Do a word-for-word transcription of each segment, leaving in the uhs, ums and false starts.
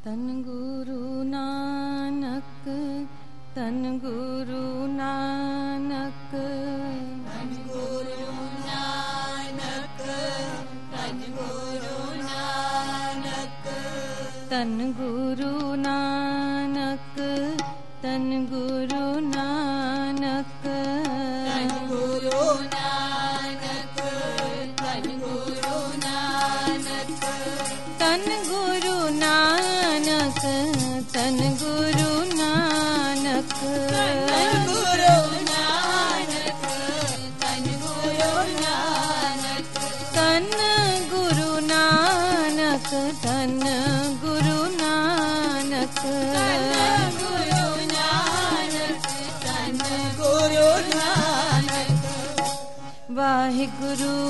तन गुरु नानक तन गुरु नानक तन गुरु नानक तन गुरु नानक तन गुरु नानक तन गुरु नानक तन गुरु नानक तन गुरु नानक तन गुरु नानक तन गुरु नानक तन गुरु नानक तन गुरु नानक तन गुरु नानक तन गुरु नानक तन गुरु नानक तन गुरु नानक वाहिगुरु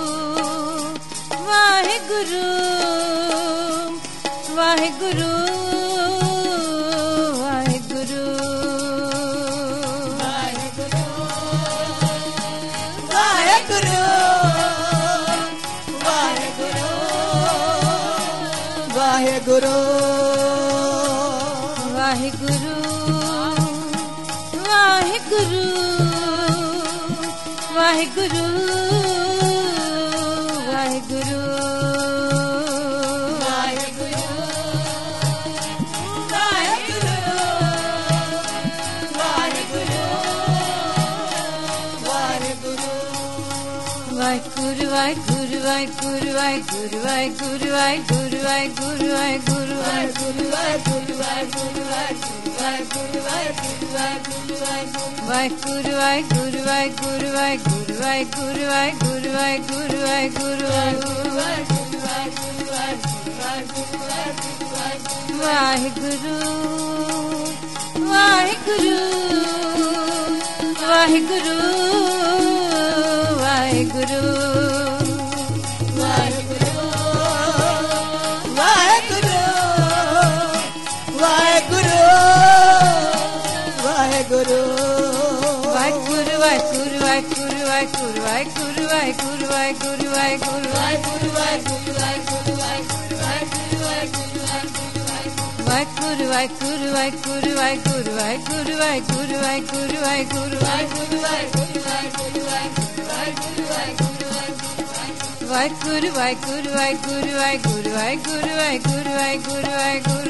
वाहिगुरु वाहिगुरु वाहिगुरु वाहेगुरु वाहेगुरु वाहेगुरु वाहेगुरु वाहिगुरु वाहिगुरु वाहिगुरु वाहिगुरु वाहिगुरु वाहिगुरु वाहिगुरु वाहिगुरु वाहिगुरु वाहिगुरु वाहिगुरु वाहिगुरु वाहेगुरु वाहेगुरु वाहेगुरु वाहेगुरु वाहेगुरु वाहेगुरु वाहिगुरु वाहिगुरु वाहिगुरु वाहिगुरु वाहिगुरु वाहिगुरु वाहिगुरु वाहिगुरु वाहिगुरु वाहिगुरु वाहिगुरु वाहिगुरु वाहेगुरु वाहिगुरु वाहिगुरु वाहिगुरु वाहिगुरु वाहिगुरु वाहिगुरु वाहिगुरु वाहिगुरु वाहेगुरु वाहेगुरु वाहेगुरु वाहिगुरु वाहिगुरु वाहिगुरु वाहिगुरु वाहिगुरु वाहिगुरु वाहिगुरु वाहिगुरु वाहेगुरु वाहेगुरु वाहिगुरु वाहेगुरु वाहिगुरु वाहिगुरु वाहिगुरु वाहिगुरु वाहिगुरु वाहिगुरु वाहिगुरु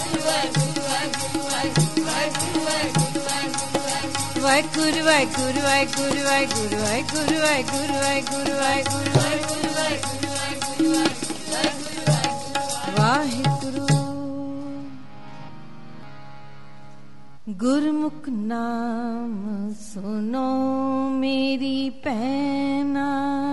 वाहिगुरु वाहिगुरु वाहिगुरु वाहिगुरु वाहिगुरु वाहिगुरु वाहिगुरु वाहिगुरु गुरमुख नाम सुनो मेरी पैना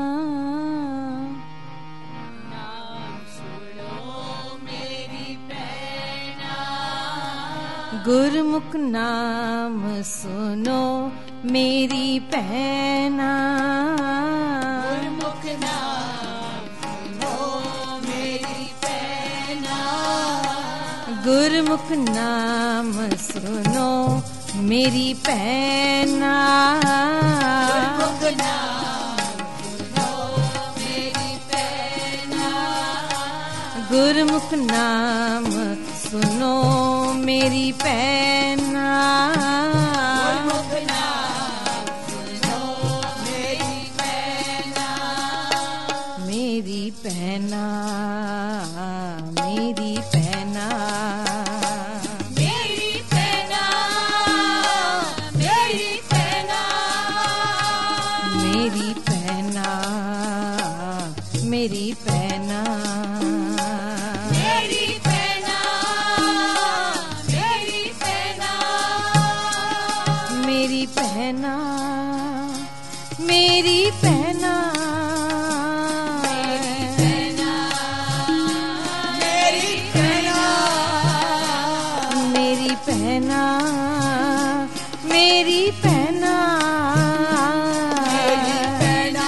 गुरमुख नाम सुनो मेरी पैना गुरमुख नाम सुनो मेरी पैना गुरमुख नाम सुनो मेरी पैना गुरमुख नाम सुनो मेरी पैना गुरमुख नाम सुनो मेरी पैना गुरमुख नाम सुनो मेरी पैना मेरी पैना मेरी पैना मेरी पैना मेरी पैना मेरी पैना मेरी पैना मेरी पैना मेरी पैना मेरी पैना मेरी पैना मेरी पैना मेरी पैना मेरी पैना मेरी पैना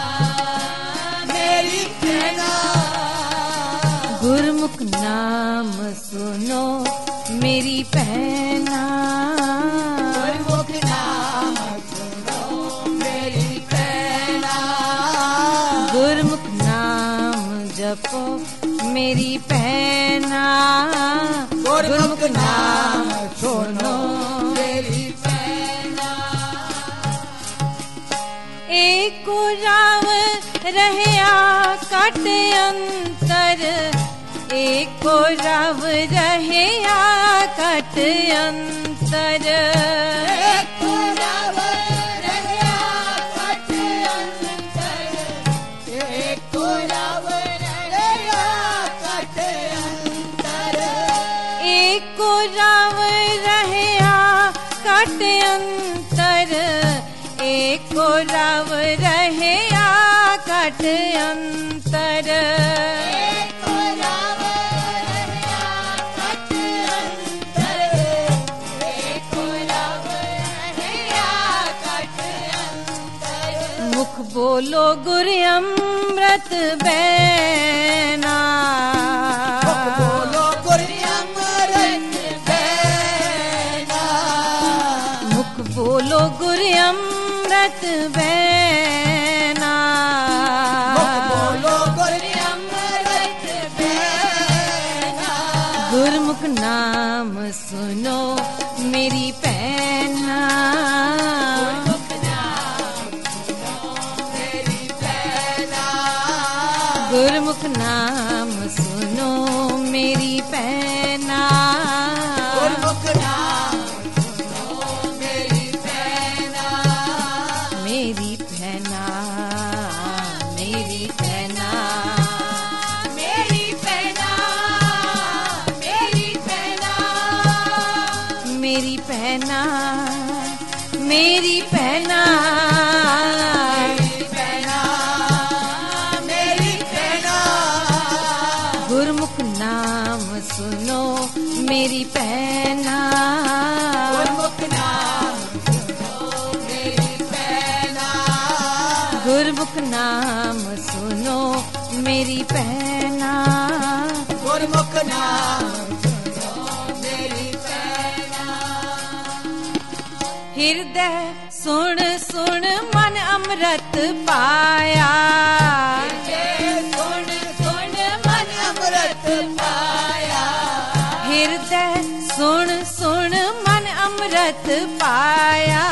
मेरी पैना गुरमुख नाम सुनो मेरी पैना गुरमुख नाम सुनो मेरी पैना गुरमुख नाम जपो मेरी पैना गुरमुख नाम सुनो मेरी पैना। एको राव रहया काट अंतर, एको राव रहया काट अंतर। एको राव रहया काट अंतर, एको राव रहया काट अंतर। एको राव रहया काट अंतर, एको राव रहया काट अंतर। एको राव रहया काट अंतर, एको राव रहया काट अंतर। मुख बोलो गुर अमृत बैना, मुख बोलो गुर अमृत बैना, मुख बोलो गुर अमृत बैना। मुख बोलो गुर अमृत बैना। गुरमुख नाम सुनो मेरी पैना, गुरमुख नाम सुनो मेरी पैना। गुरमुख नाम सुनो मेरी पैना। गुरमुख नाम सुनो मेरी पैना। मेरी पैना, मेरी पैना, मेरी पैना, मेरी पैना, मेरी पैना, मेरी पैना। मेरी पैना, मेरी पैना। गुरमुख नाम सुनो मेरी पैना, गुरमुख नाम सुनो मेरी पैना। गुरमुख नाम सुनो मेरी पैना। गुरमुख नाम सुनो मेरी पैना। हृदय सुन सुन मन अमृत पाया, सुन सुन मन अमृत पाया। हृदय सुन सुन मन अमृत पाया।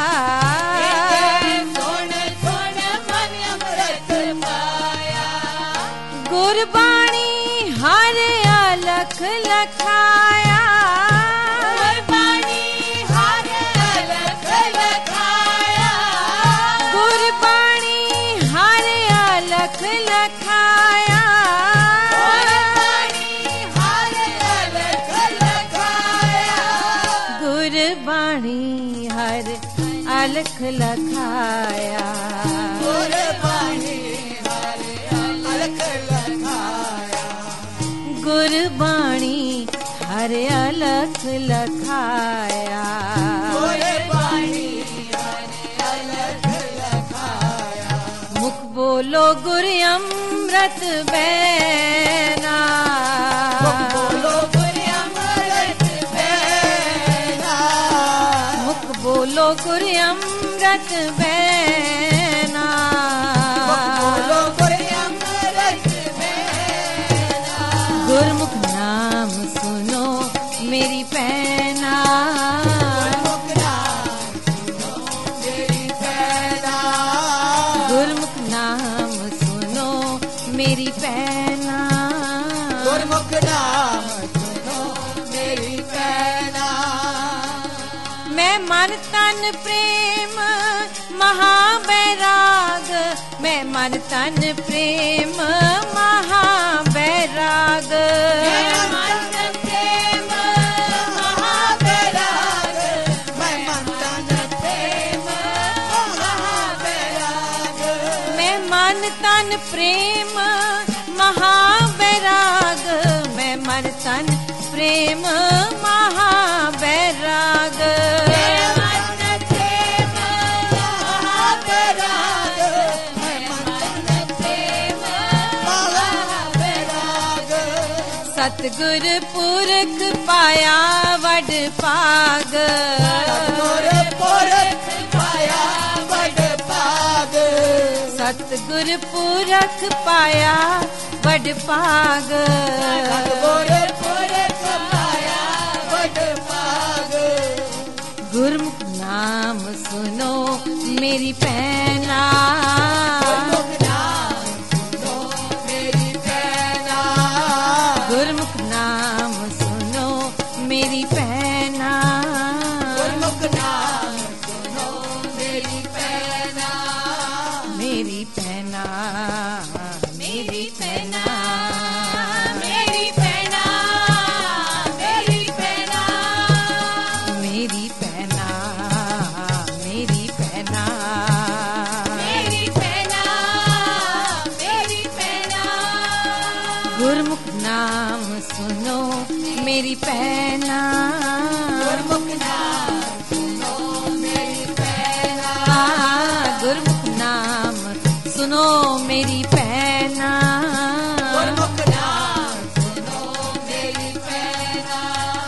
सुन सुन मन अमृत पाया। गुरबाणी हर अलख लखाया, गुरबाणी हर अलख लखाया। गुरबाणी हर अलख लखाया। गुरबाणी हर अलख लखाया। गुरबाणी हर अलख लखाया। गुरबाणी हर अलख लखाया। गुरबाणी हर अलख लखाया। गुरबाणी हर अलख लखाया। मुख बोलो गुर अमृत बैना, मुख बोलो गुर अमृत बैना। मुख बोलो गुर अमृत बैना। मुख बोलो गुर अमृत बैना। गुरमुख नाम सुनो मेरी पैना, गुरमुख नाम सुनो मेरी पैना। गुरमुख नाम सुनो मेरी पैना। गुरमुख नाम सुनो मेरी पैना। मैं मन तन प्रेम महाबैराग, मैं मन तन प्रेम महाबैराग। मैं मन प्रेम महाबैराग, मैं मन तन प्रेम महाबैराग। मैं मन तन प्रेम महाबैराग, मैं मन तन प्रेम महाबैराग। मैं मन प्रेम महाबैराग, मैं मन प्रेम महाबैराग। सतगुर पुरख पाया वड पाग, सतगुर पुरख पाया वड पाग। सतगुर पुरख पाया वड पाग। सतगुर पुरख पाया गुरमुख नाम सुनो मेरी पैना, गुरमुख नाम सुनो मेरी पैना, मेरी पैना, मेरी पैना, मेरी पैना, मेरी पैना, मेरी पैना, मेरी पैना, मेरी पैना, मेरी पैना, गुरमुख नाम सुनो मेरी पैना, गुरमुख नाम सुनो मेरी पैना, गुरमुख नाम सुनो मेरी पैना, गुरमुख नाम सुनो मेरी पैना,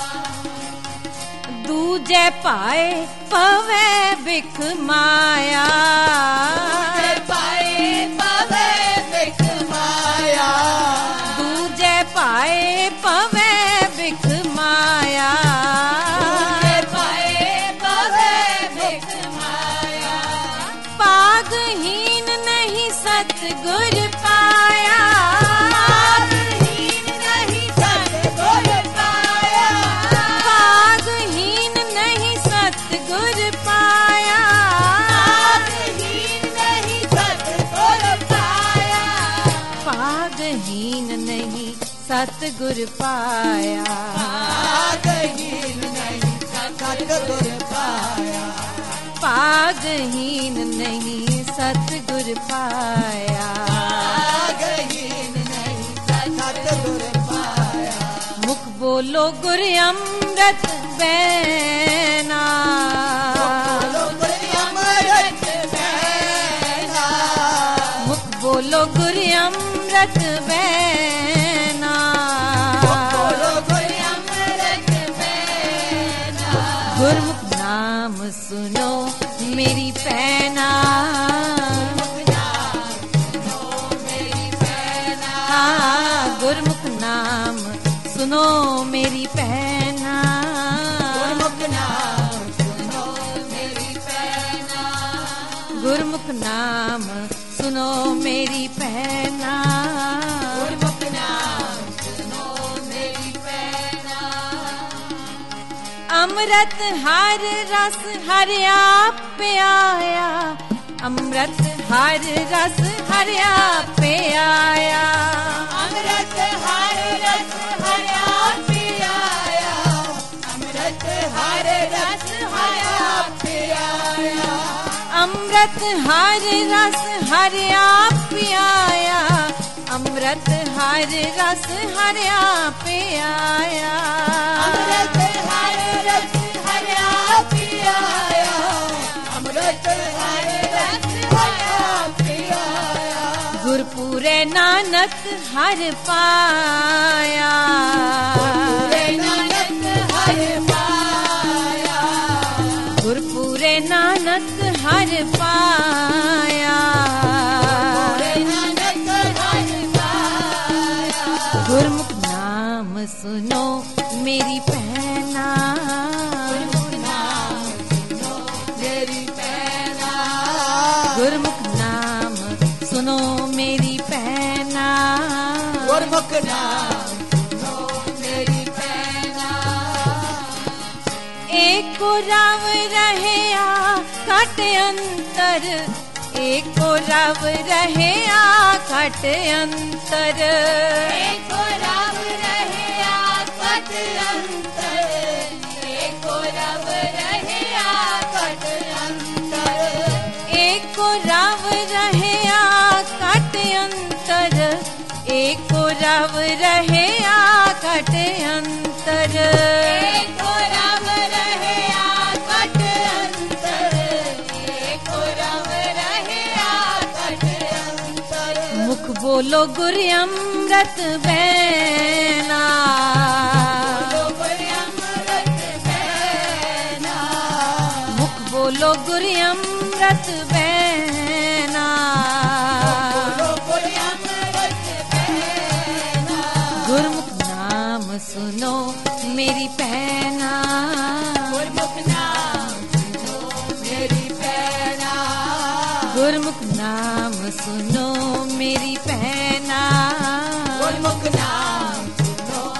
दूजे पाए पवे बिख माया, दूजे पाए पवे बिख माया, दूजे पाए पवे बिख माया, दूजे पाए पवे बिख माया, पागहीन नहीं सतगुर पाया, पागहीन नहीं सतगुर पाया, पागहीन नहीं सतगुर पाया, पागहीन नहीं सतगुर पाया, पागहीन नहीं सतगुर पाया, पागहीन नहीं सतगुर पाया, पागहीन नहीं सतगुर पाया, पागहीन नहीं सतगुर पाया, मुख बोलो गुर अमृत बैना, बोलो गुर अमृत बैना, मुख बोलो गुर अमृत बैना, बोलो गुर अमृत बैना, गुरमुख नाम सुनो मेरी पैना, मेरी पैना, गुरमुख नाम सुनो मेरी पैना, गुरमुख नाम सुनो मेरी पैना, गुरमुख नाम सुनो मेरी पैना, गुरमुख नाम सुनो मेरी पैना, अमृत हर रस हर आप पे आया, अमृत हर रस हर आप पे आया, अमृत हर रस हर आप पे आया, अमृत हर रस हर आप पे आया, अमृत हर रस हर आप पे आया, अमृत हर रस हर आप पे आया, अमृत हर रस हर आप पे आया, अमृत हर रस हर आप पे आया, गुरपुरे नानक हर पाया, पूरे नानक हर पाया, गुरपुरे नानक हर पाया, पूरे नानक हर पाया, गुरमुख नाम सुनो मेरी पैना, गुरमुख नाम सुनो मेरी पैना, गुरमुख नाम सुनो मेरी पैना, गुरमुख नाम सुनो मेरी पैना, एक रव रहे आ कट अंतर, एक रव रहे आ कट अंतर, एक रब रहे आकट अंतर, एक रब रहे आकट अंतर, एक रव रहे आ कट अंतर, एक रव रहे आ कट अंतर, एक रब रहे आकट अंतर, एक रब रहे आकट अंतर, मुख बोलो गुर अमृत बैना, बोलो गुर अमृत बैना, मुख बोलो गुर अमृत बैना, बोलो गुर अमृत बैना, गुरमुख नाम सुनो मेरी पैना, गुरमुख नाम सुनो मेरी पैना, गुरमुख नाम सुनो मेरी पैना, गुरमुख नाम सुनो